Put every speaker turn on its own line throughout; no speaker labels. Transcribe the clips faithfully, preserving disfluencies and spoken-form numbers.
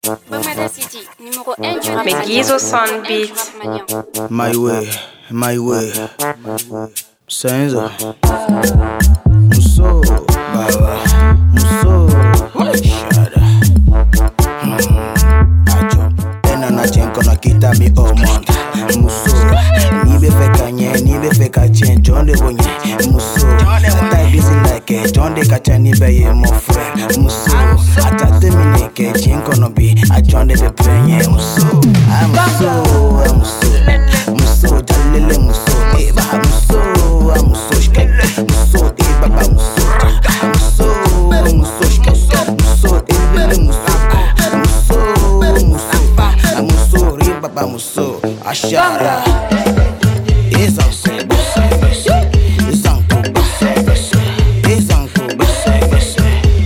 Bamada City, numéro un du rap.
Meguizo Son Beat.
My way, my way. Senza. Muso, baba. Muso, shada. Ajo. Ena na chenko na kita mi omond. Muso. Ni be feka nye, ni be feka chen. John de bonye. Muso. Atai busy like it. John de kacha ni be ye mo friend. Muso. Ata temine ke chenko no bi. A John de be penye. Muso. I'm so, I'm so. Muso, jalele muso. Eba muso, muso shkele. Muso, eba ba muso. Muso, muso shkele. Muso, eba muso. Muso, muso. Muso, riba ba muso. Ashara. Ezan se bese. Ezan ko bese. Ezan ko bese.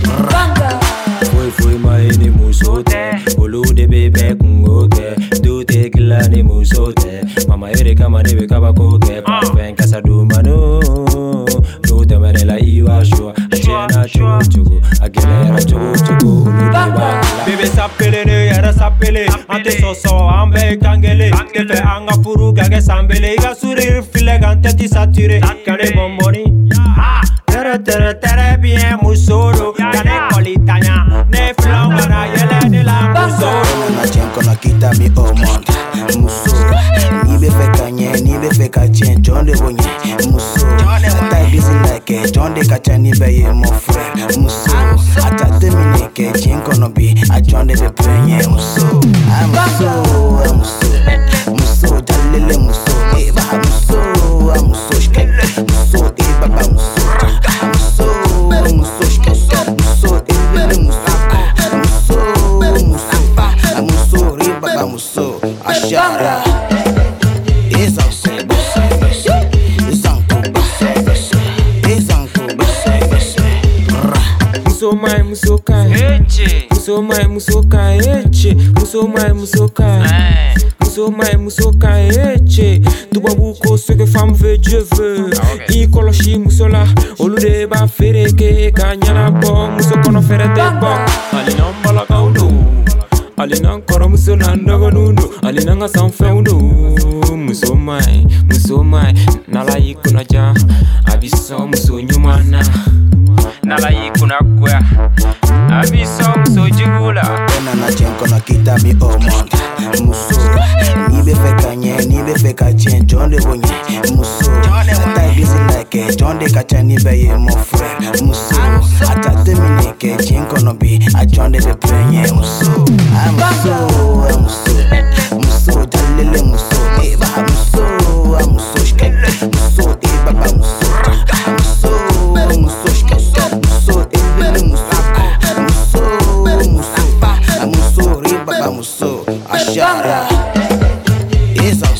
Foi foi mai ni musote. Olu de bebe kungoke. Du te kila ni musote. Mama ere kama debe kaba koke. Pafen kasa du mano. Du te mere la iwa shua. Achena chugu chugu. Agelera chugu chugu. Olu de ba. Bebe sapele ne yara sapele. Ante soso ambe kangele. Kefe anga furu gage sambele. Iga sourire file gante ti saturé. Kane bomboni. Tere tere tere bien musoro. Kane kolitanya. Ne flongana yele de la musoro.
Na chenko na kita mi omond. Muso. Ni be feka nye, ni be feka chen. John de bonye. Muso. Atai busy like it. John de kacha ni be ye mo friend. Muso. Ata temine ke chenko no bi. A John de be penye. Muso. I'm so, I'm so. Muso jalele muso. Eba muso, muso shkele. Muso eba ba muso. Muso, muso shkele. Muso eba muso. Muso, muso. Muso riba ba muso. Ashara. Ezan se bese. Ezan ko bese. Ezan ko bese.
Muso mai muso kai. Muso mai muso kai. Muso mai muso kai. Muso mai muso kai. Tuba buko ce que femme veut Dieu veut. I koloshi muso la. Olu de ba fere ke kanyana bo. Muso kono fere de bo. Ali nambala kaudu. Ali nan koro muso nan dogo nundo. Ali nanga sanfeundo. Muso mai, muso mai. Nala ikuna ja. Abiso muso nyumana. Nala ikuna kwa. Abiso muso jigula.
Ena na chenko na kita mi omond. Muso. Ni be feka nye, ni be feka chen. John de bonye. Muso. Atai busy like it. John de kacha ni be ye mo friend. Muso. Ata temine ke chenko no bi. A John de be penye. Muso. I'm so, I'm so. Muso jalele muso. Eba muso, muso shkele. Muso eba ba muso. Muso, muso shkele. Muso eba muso. Muso, muso. Muso riba ba muso. Ashara. Ezan